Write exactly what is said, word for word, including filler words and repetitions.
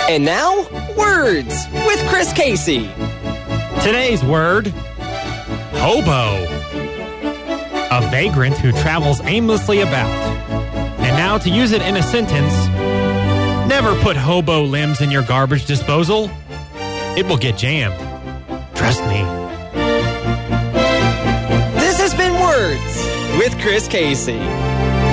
And now, Words with Chris Casey. Today's word, hobo. A vagrant who travels aimlessly about. And now to use it in a sentence, never put hobo limbs in your garbage disposal. It will get jammed. Trust me. This has been Words with Chris Casey.